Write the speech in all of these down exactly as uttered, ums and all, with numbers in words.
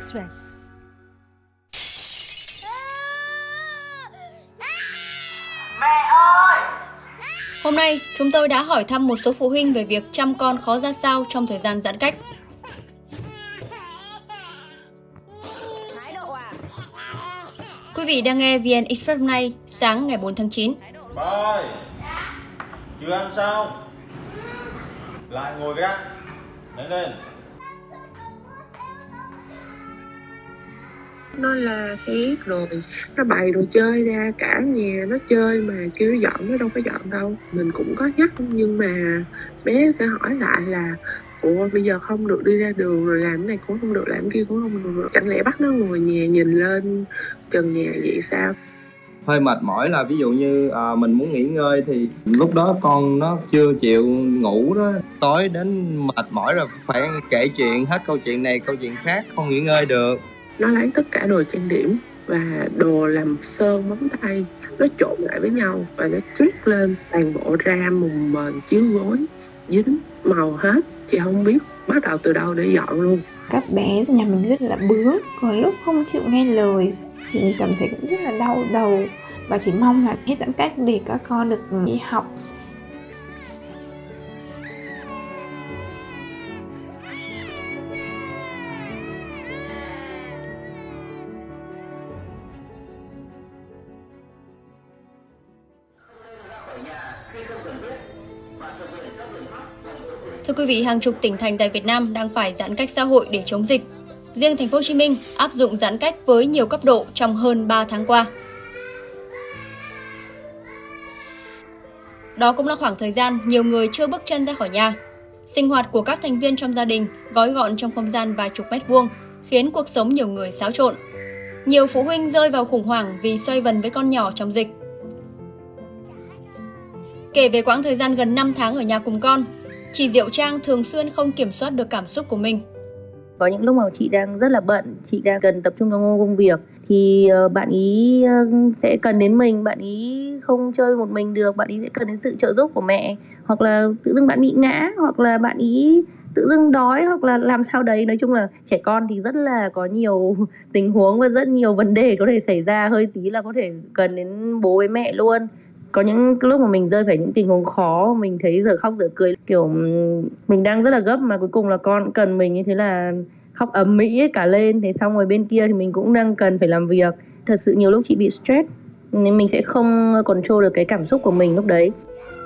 Express. Mẹ ơi! Hôm nay, chúng tôi đã hỏi thăm một số phụ huynh về việc chăm con khó ra sao trong thời gian giãn cách. Quý vị đang nghe vê en Express hôm nay, sáng ngày bốn tháng chín. Ba ơi, chưa ăn sao? Lại ngồi ra, nhanh lên. Nó la hét rồi, nó bày đồ chơi ra cả nhà nó chơi mà kêu dọn nó đâu có dọn đâu. Mình cũng có nhắc nhưng mà bé sẽ hỏi lại là ủa bây giờ không được đi ra đường, rồi làm cái này cũng không được, làm cái kia cũng không được, chẳng lẽ bắt nó ngồi nhà nhìn lên trần nhà vậy sao? Hơi mệt mỏi là ví dụ như à, mình muốn nghỉ ngơi thì lúc đó con nó chưa chịu ngủ đó, tối đến mệt mỏi rồi phải kể chuyện hết câu chuyện này câu chuyện khác, không nghỉ ngơi được. Nó lấy tất cả đồ trang điểm và đồ làm sơn móng tay, nó trộn lại với nhau và nó trét lên toàn bộ ram mùng mền chiếu gối, dính màu hết. Chị không biết bắt đầu từ đâu để dọn luôn. Các bé nhà mình rất là bướng, còn lúc không chịu nghe lời thì mình cảm thấy cũng rất là đau đầu và chỉ mong là hết giãn cách để các con được đi học. Thưa quý vị, hàng chục tỉnh thành tại Việt Nam đang phải giãn cách xã hội để chống dịch. Riêng thành phố Hồ Chí Minh áp dụng giãn cách với nhiều cấp độ trong hơn ba tháng qua. Đó cũng là khoảng thời gian nhiều người chưa bước chân ra khỏi nhà. Sinh hoạt của các thành viên trong gia đình gói gọn trong không gian vài chục mét vuông, khiến cuộc sống nhiều người xáo trộn. Nhiều phụ huynh rơi vào khủng hoảng vì xoay vần với con nhỏ trong dịch. Kể về quãng thời gian gần năm tháng ở nhà cùng con, chị Diệu Trang thường xuyên không kiểm soát được cảm xúc của mình. Có những lúc mà chị đang rất là bận, chị đang cần tập trung vào công việc thì bạn ý sẽ cần đến mình, bạn ý không chơi một mình được, bạn ý sẽ cần đến sự trợ giúp của mẹ, hoặc là tự dưng bạn bị ngã, hoặc là bạn ý tự dưng đói, hoặc là làm sao đấy. Nói chung là trẻ con thì rất là có nhiều tình huống và rất nhiều vấn đề có thể xảy ra, hơi tí là có thể cần đến bố với mẹ luôn. Có những lúc mà mình rơi phải những tình huống khó, mình thấy giờ khóc giờ cười, kiểu mình đang rất là gấp mà cuối cùng là con cần mình, như thế là khóc ầm ĩ hết cả lên. Thế xong rồi bên kia thì mình cũng đang cần phải làm việc. Thật sự nhiều lúc chị bị stress nên mình sẽ không control được cái cảm xúc của mình lúc đấy.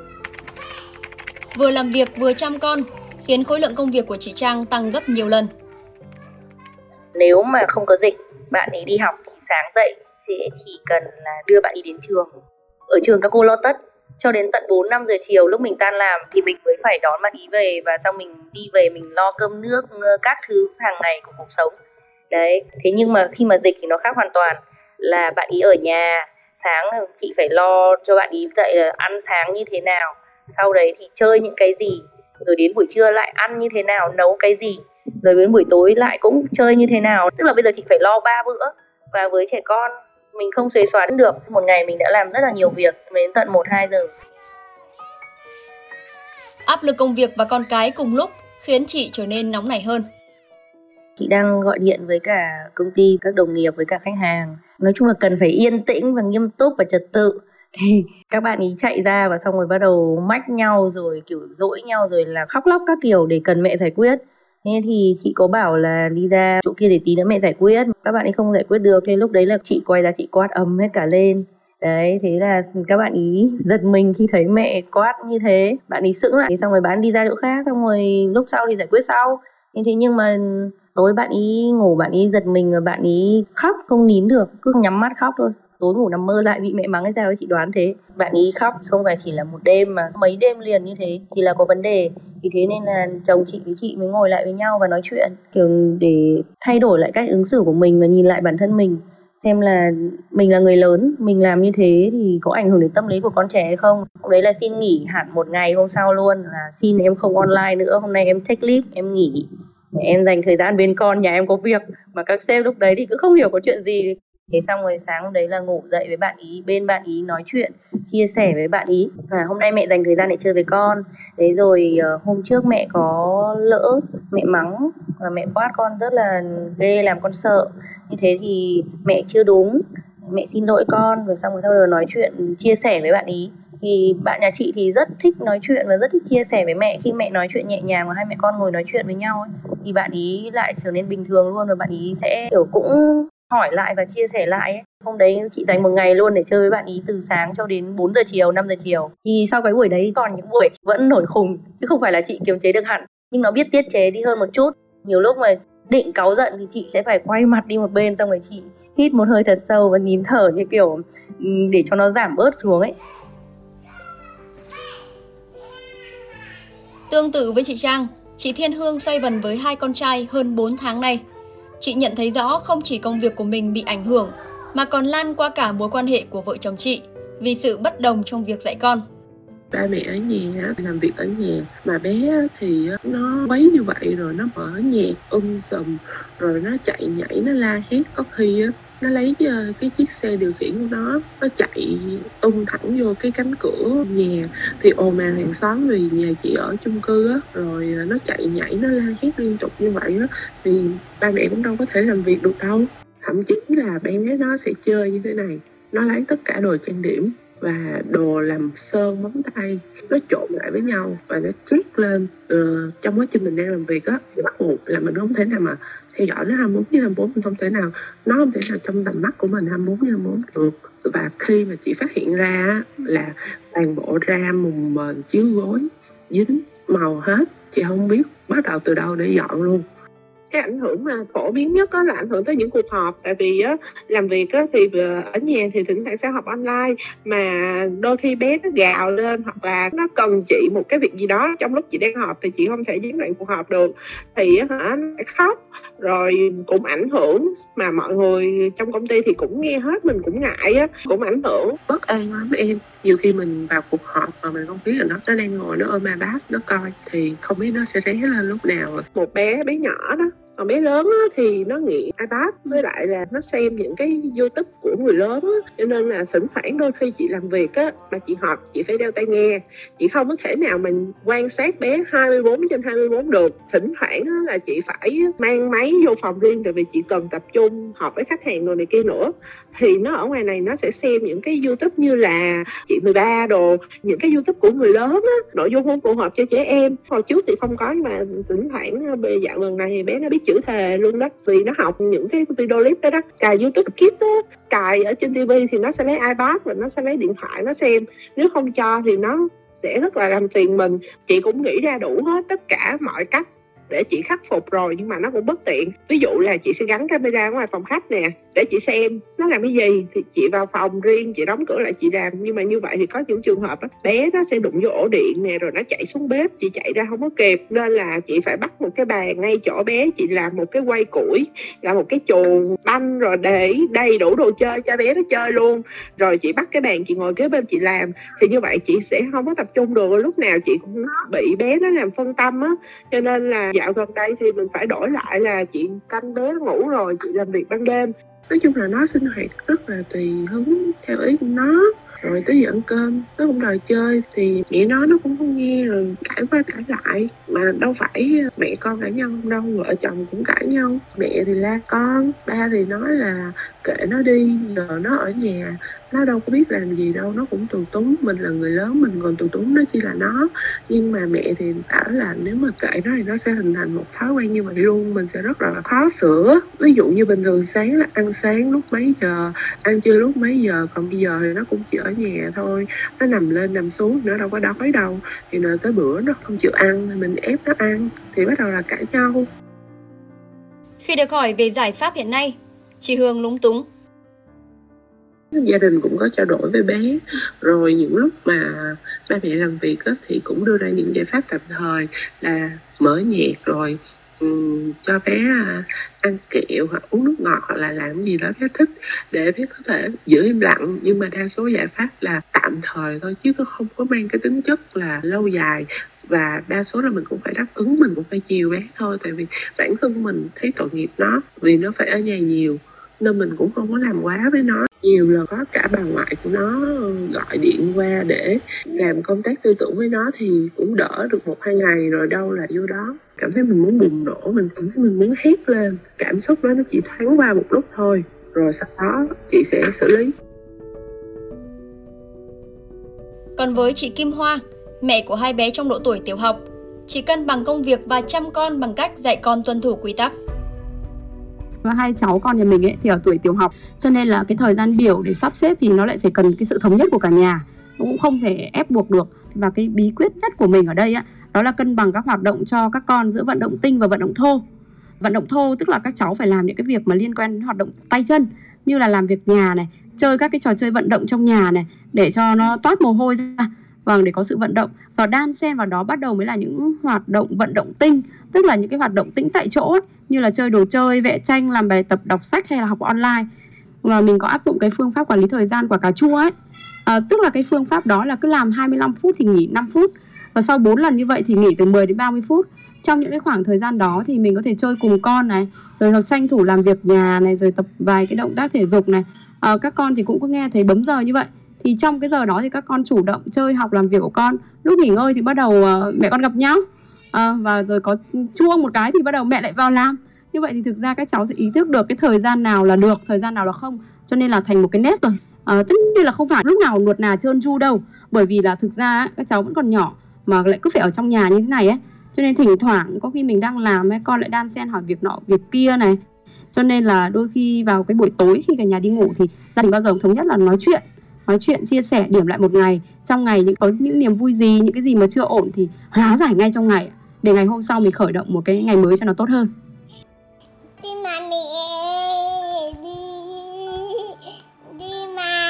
Vừa làm việc vừa chăm con khiến khối lượng công việc của chị Trang tăng gấp nhiều lần. Nếu mà không có dịch, bạn ấy đi học thì sáng dậy sẽ chỉ cần là đưa bạn ấy đến trường. Ở trường các cô lo tất, cho đến tận bốn năm giờ chiều lúc mình tan làm thì mình mới phải đón bạn ý về, và xong mình đi về mình lo cơm nước, các thứ hàng ngày của cuộc sống. Đấy, thế nhưng mà khi mà dịch thì nó khác hoàn toàn, là bạn ý ở nhà, sáng chị phải lo cho bạn ý dậy là ăn sáng như thế nào, sau đấy thì chơi những cái gì, rồi đến buổi trưa lại ăn như thế nào, nấu cái gì, rồi đến buổi tối lại cũng chơi như thế nào. Tức là bây giờ chị phải lo ba bữa, và với trẻ con mình không xuề xoán được. Một ngày mình đã làm rất là nhiều việc, đến tận một hai giờ. Áp lực công việc và con cái cùng lúc khiến chị trở nên nóng nảy hơn. Chị đang gọi điện với cả công ty, các đồng nghiệp, với cả khách hàng. Nói chung là cần phải yên tĩnh và nghiêm túc và trật tự. Thì các bạn ý chạy ra và xong rồi bắt đầu mách nhau, rồi kiểu dỗi nhau, rồi là khóc lóc các kiểu để cần mẹ giải quyết. Thế thì chị có bảo là đi ra chỗ kia để tí nữa mẹ giải quyết. Các bạn ấy không giải quyết được, thế lúc đấy là chị quay ra chị quát ầm hết cả lên. Đấy, thế là các bạn ý giật mình khi thấy mẹ quát như thế. Bạn ý sững lại, xong rồi bạn đi ra chỗ khác, xong rồi lúc sau thì giải quyết sau. Thế nhưng mà tối bạn ý ngủ, bạn ý giật mình và bạn ý khóc không nín được, cứ nhắm mắt khóc thôi. Tối ngủ nằm mơ lại bị mẹ mắng hay sao ấy, chị đoán thế. Bạn ý khóc không phải chỉ là một đêm mà mấy đêm liền như thế thì là có vấn đề. Vì thế nên là chồng chị với chị mới ngồi lại với nhau và nói chuyện, kiểu để thay đổi lại cách ứng xử của mình và nhìn lại bản thân mình, xem là mình là người lớn, mình làm như thế thì có ảnh hưởng đến tâm lý của con trẻ hay không. Hôm đấy là xin nghỉ hẳn một ngày, hôm sau luôn là xin em không online nữa, hôm nay em take leave, em nghỉ để em dành thời gian bên con, nhà em có việc. Mà các sếp lúc đấy thì cứ không hiểu có chuyện gì. Thế xong rồi sáng hôm đấy là ngủ dậy với bạn ý, bên bạn ý nói chuyện, chia sẻ với bạn ý. Và hôm nay mẹ dành thời gian để chơi với con. Thế rồi uh, hôm trước mẹ có lỡ, mẹ mắng và mẹ quát con rất là ghê, làm con sợ. Như thế thì mẹ chưa đúng, mẹ xin lỗi con. Rồi xong rồi sau đó nói chuyện, chia sẻ với bạn ý. Thì bạn nhà chị thì rất thích nói chuyện và rất thích chia sẻ với mẹ. Khi mẹ nói chuyện nhẹ nhàng và hai mẹ con ngồi nói chuyện với nhau ấy, thì bạn ý lại trở nên bình thường luôn. Và bạn ý sẽ kiểu cũng hỏi lại và chia sẻ lại ấy. Hôm đấy chị dành một ngày luôn để chơi với bạn ý từ sáng cho đến bốn giờ chiều, năm giờ chiều. Thì sau cái buổi đấy còn những buổi chị vẫn nổi khùng, chứ không phải là chị kiềm chế được hẳn, nhưng nó biết tiết chế đi hơn một chút. Nhiều lúc mà định cáu giận thì chị sẽ phải quay mặt đi một bên, xong rồi chị hít một hơi thật sâu và nín thở như kiểu để cho nó giảm bớt xuống ấy. Tương tự với chị Trang, chị Thiên Hương xoay vần với hai con trai hơn bốn tháng nay. Chị nhận thấy rõ không chỉ công việc của mình bị ảnh hưởng, mà còn lan qua cả mối quan hệ của vợ chồng chị vì sự bất đồng trong việc dạy con. Ba mẹ ở nhà, làm việc ở nhà, mà bé thì nó quấy như vậy rồi nó mở nhạc um sùm, rồi nó chạy nhảy, nó la hét. Có khi nó lấy cái chiếc xe điều khiển của nó, nó chạy tung thẳng vô cái cánh cửa nhà, thì ồn ào hàng xóm vì nhà chị ở chung cư á, rồi nó chạy nhảy, nó la hét liên tục như vậy á, thì ba mẹ cũng đâu có thể làm việc được đâu. Thậm chí là bé nó sẽ chơi như thế này, nó lấy tất cả đồ trang điểm và đồ làm sơn móng tay, nó trộn lại với nhau và nó trét lên. Ờ, trong quá trình mình đang làm việc á, thì bắt buộc là mình không thể nào mà theo dõi nó hai mươi bốn trên hai mươi bốn, mình không thể nào, nó không thể nào trong tầm mắt của mình hai mươi bốn trên hai mươi bốn được. Và khi mà chị phát hiện ra á, là toàn bộ ram, mùng mền, chiếu gối dính màu hết, chị không biết bắt đầu từ đâu để dọn luôn. Cái ảnh hưởng mà phổ biến nhất đó là ảnh hưởng tới những cuộc họp. Tại vì á, làm việc á, thì ở nhà thì thỉnh thoảng sẽ họp online, mà đôi khi bé nó gào lên hoặc là nó cần chị một cái việc gì đó trong lúc chị đang họp thì chị không thể gián đoạn cuộc họp được, thì hả, nó khóc rồi cũng ảnh hưởng. Mà mọi người trong công ty thì cũng nghe hết, mình cũng ngại á, cũng ảnh hưởng. Bất an lắm em. Nhiều khi mình vào cuộc họp mà mình không biết là nó nó đang ngồi nó ôm iPad nó coi, thì không biết nó sẽ ré lên lúc nào. Một bé bé nhỏ đó, còn bé lớn á, thì nó nghiện iPad, với lại là nó xem những cái YouTube của người lớn á. Cho nên là thỉnh thoảng đôi khi chị làm việc á, mà chị họp chị phải đeo tai nghe, chị không có thể nào mình quan sát bé hai mươi bốn trên hai mươi bốn được. Thỉnh thoảng á, là chị phải mang máy vô phòng riêng, tại vì chị cần tập trung họp với khách hàng đồ này kia nữa. Thì nó ở ngoài này nó sẽ xem những cái YouTube như là chị mười ba đồ, những cái YouTube của người lớn á, nội dung không phù hợp cho trẻ em. Hồi trước thì không có, nhưng mà thỉnh thoảng dạo gần này thì bé nó biết chữ thề luôn đó, vì nó học những cái video clip đó đó. Cài YouTube Kids đó, cài ở trên ti vi thì nó sẽ lấy iPad và nó sẽ lấy điện thoại nó xem. Nếu không cho thì nó sẽ rất là làm phiền mình. Chị cũng nghĩ ra đủ hết tất cả mọi cách để chị khắc phục rồi, nhưng mà nó cũng bất tiện. Ví dụ là chị sẽ gắn camera ngoài phòng khách nè, để chị xem nó làm cái gì thì chị vào phòng riêng, chị đóng cửa lại chị làm. Nhưng mà như vậy thì có những trường hợp á, bé nó sẽ đụng vô ổ điện nè, rồi nó chạy xuống bếp, chị chạy ra không có kịp, nên là chị phải bắt một cái bàn ngay chỗ bé, chị làm một cái quay củi, làm một cái chuồng banh, rồi để đầy đủ đồ chơi cho bé nó chơi luôn. Rồi chị bắt cái bàn, chị ngồi kế bên chị làm. Thì như vậy chị sẽ không có tập trung được, lúc nào chị cũng bị bé nó làm phân tâm á. Cho nên là dạo gần đây thì mình phải đổi lại là chị canh bé ngủ rồi chị làm việc ban đêm. Nói chung là nó sinh hoạt rất là tùy hứng theo ý của nó. Rồi tới giờ ăn cơm nó không đòi chơi thì mẹ nó nó cũng không nghe, rồi cãi qua cãi lại. Mà đâu phải mẹ con cãi nhau không đâu, vợ chồng cũng cãi nhau. Mẹ thì la con, ba thì nói là kệ nó đi, giờ nó ở nhà nó đâu có biết làm gì đâu, nó cũng tù túng. Mình là người lớn mình còn tù túng, nó chỉ là nó. Nhưng mà mẹ thì bảo là nếu mà kệ nó thì nó sẽ hình thành một thói quen như vậy luôn, mình sẽ rất là khó sửa. Ví dụ như bình thường sáng là ăn sáng lúc mấy giờ, ăn trưa lúc mấy giờ, còn bây giờ thì nó cũng chỉ ở nhà thôi. Nó nằm lên nằm xuống, nó đâu có đói đâu. Thì nào tới bữa nó không chịu ăn thì mình ép nó ăn, thì bắt đầu là cãi nhau. Khi được hỏi về giải pháp hiện nay, chị Hương lúng túng. Gia đình cũng có trao đổi với bé, rồi những lúc mà ba mẹ làm việc á, thì cũng đưa ra những giải pháp tạm thời là mở nhạc, rồi um, cho bé ăn kẹo hoặc uống nước ngọt, hoặc là làm gì đó bé thích để bé có thể giữ im lặng. Nhưng mà đa số giải pháp là tạm thời thôi, chứ không có mang cái tính chất là lâu dài. Và đa số là mình cũng phải đáp ứng, mình cũng phải chiều bé thôi. Tại vì bản thân mình thấy tội nghiệp nó, vì nó phải ở nhà nhiều, nên mình cũng không có làm quá với nó. Nhiều lần có cả bà ngoại của nó gọi điện qua để làm công tác tư tưởng với nó thì cũng đỡ được một hai ngày, rồi đâu là vô đó cảm thấy mình muốn bùng nổ, mình cảm thấy mình muốn hét lên. Cảm xúc đó nó chỉ thoáng qua một lúc thôi, rồi sau đó chị sẽ xử lý. Còn với chị Kim Hoa, mẹ của hai bé trong độ tuổi tiểu học, chỉ cân bằng công việc và chăm con bằng cách dạy con tuân thủ quy tắc. Và hai cháu con nhà mình ấy thì ở tuổi tiểu học, cho nên là cái thời gian biểu để sắp xếp thì nó lại phải cần cái sự thống nhất của cả nhà, nó cũng không thể ép buộc được. Và cái bí quyết nhất của mình ở đây á, đó là cân bằng các hoạt động cho các con giữa vận động tinh và vận động thô. Vận động thô tức là các cháu phải làm những cái việc mà liên quan đến hoạt động tay chân, như là làm việc nhà này, chơi các cái trò chơi vận động trong nhà này để cho nó toát mồ hôi ra, vâng, để có sự vận động. Và đan xen vào đó bắt đầu mới là những hoạt động vận động tinh, tức là những cái hoạt động tĩnh tại chỗ ấy, như là chơi đồ chơi, vẽ tranh, làm bài tập, đọc sách hay là học online. Và mình có áp dụng cái phương pháp quản lý thời gian quả cà chua ấy, à, tức là cái phương pháp đó là cứ làm hai mươi lăm phút thì nghỉ năm phút, và sau bốn lần như vậy thì nghỉ từ mười đến ba mươi phút. Trong những cái khoảng thời gian đó thì mình có thể chơi cùng con này, rồi hoặc tranh thủ làm việc nhà này, rồi tập vài cái động tác thể dục này. À, các con thì cũng có nghe thấy bấm giờ như vậy, thì trong cái giờ đó thì các con chủ động chơi, học, làm việc của con. Lúc nghỉ ngơi thì bắt đầu uh, mẹ con gặp nhau, uh, và rồi có chuông một cái thì bắt đầu mẹ lại vào làm. Như vậy thì thực ra các cháu sẽ ý thức được cái thời gian nào là được, thời gian nào là không, cho nên là thành một cái nếp rồi. Uh, tất nhiên là không phải lúc nào nuột nà trơn tru đâu, bởi vì là thực ra các cháu vẫn còn nhỏ mà lại cứ phải ở trong nhà như thế này ấy, cho nên thỉnh thoảng có khi mình đang làm ấy, con lại đan xen hỏi việc nọ việc kia này, cho nên là đôi khi vào cái buổi tối khi cả nhà đi ngủ thì gia đình bao giờ thống nhất là nói chuyện nói chuyện chia sẻ, điểm lại một ngày, trong ngày những có những niềm vui gì, những cái gì mà chưa ổn thì hóa giải ngay trong ngày, để ngày hôm sau mình khởi động một cái ngày mới cho nó tốt hơn. Đi mà mẹ, đi, đi mà,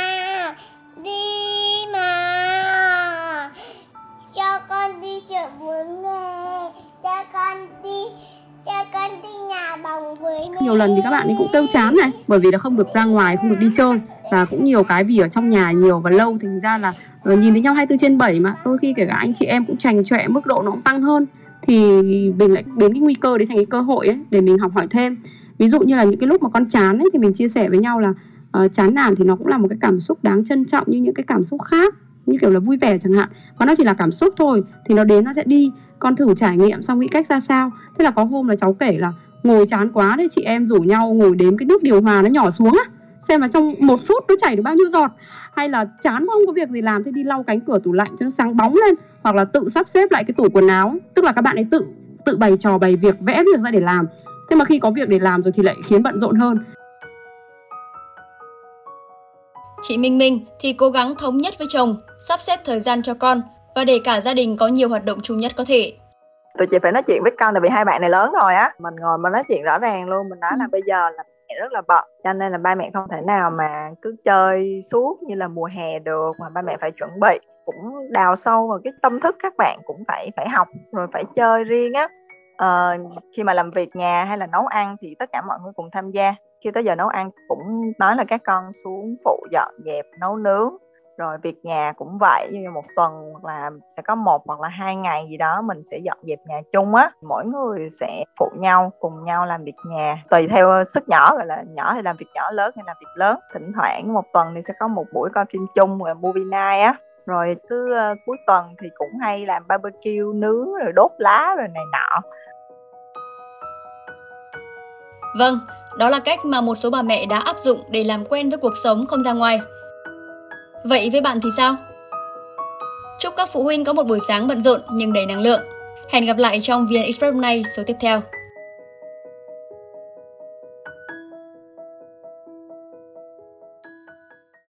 đi mà, cho con đi chợ bún nè, cho con đi, cho con đi nhà bóng với mẹ. Nhiều lần thì các bạn ấy cũng kêu chán này, bởi vì là không được ra ngoài, không được đi chơi, và cũng nhiều cái vì ở trong nhà nhiều và lâu, thành ra là uh, nhìn thấy nhau hai mươi bốn trên bảy mà đôi khi kể cả anh chị em cũng chành chọe, mức độ nó cũng tăng hơn, thì mình lại biến cái nguy cơ đấy thành cái cơ hội ấy để mình học hỏi thêm. Ví dụ như là những cái lúc mà con chán ấy thì mình chia sẻ với nhau là uh, chán nản thì nó cũng là một cái cảm xúc đáng trân trọng như những cái cảm xúc khác, như kiểu là vui vẻ chẳng hạn, và nó chỉ là cảm xúc thôi, thì nó đến nó sẽ đi, con thử trải nghiệm xong nghĩ cách ra sao. Thế là có hôm là cháu kể là ngồi chán quá đấy, chị em rủ nhau ngồi đếm cái nước điều hòa nó nhỏ xuống á, xem là trong một phút nó chảy được bao nhiêu giọt. Hay là chán không có việc gì làm thì đi lau cánh cửa tủ lạnh cho nó sáng bóng lên, hoặc là tự sắp xếp lại cái tủ quần áo, tức là các bạn ấy tự tự bày trò bày việc, vẽ việc ra để làm. Thế mà khi có việc để làm rồi thì lại khiến bận rộn hơn. Chị Minh Minh thì cố gắng thống nhất với chồng, sắp xếp thời gian cho con và để cả gia đình có nhiều hoạt động chung nhất có thể. Tụi chị phải nói chuyện với con, tại vì hai bạn này lớn rồi á, mình ngồi mình nói chuyện rõ ràng luôn, mình nói là bây giờ là mẹ rất là bận, cho nên là ba mẹ không thể nào mà cứ chơi suốt như là mùa hè được, mà ba mẹ phải chuẩn bị, cũng đào sâu vào cái tâm thức các bạn, cũng phải phải học rồi phải chơi riêng á. Ờ, khi mà làm việc nhà hay là nấu ăn thì tất cả mọi người cùng tham gia. Khi tới giờ nấu ăn cũng nói là các con xuống phụ dọn dẹp, nấu nướng. Rồi việc nhà cũng vậy, như một tuần hoặc là sẽ có một hoặc là hai ngày gì đó mình sẽ dọn dẹp nhà chung á. Mỗi người sẽ phụ nhau, cùng nhau làm việc nhà, tùy theo sức nhỏ, gọi là nhỏ thì làm việc nhỏ, lớn thì làm việc lớn. Thỉnh thoảng một tuần thì sẽ có một buổi coi phim chung, là movie night á. Rồi cứ uh, cuối tuần thì cũng hay làm barbecue, nướng, rồi đốt lá rồi này nọ. Vâng, đó là cách mà một số bà mẹ đã áp dụng để làm quen với cuộc sống không ra ngoài. Vậy với bạn thì sao? Chúc các phụ huynh có một buổi sáng bận rộn nhưng đầy năng lượng. Hẹn gặp lại trong vê en Express hôm nay số tiếp theo.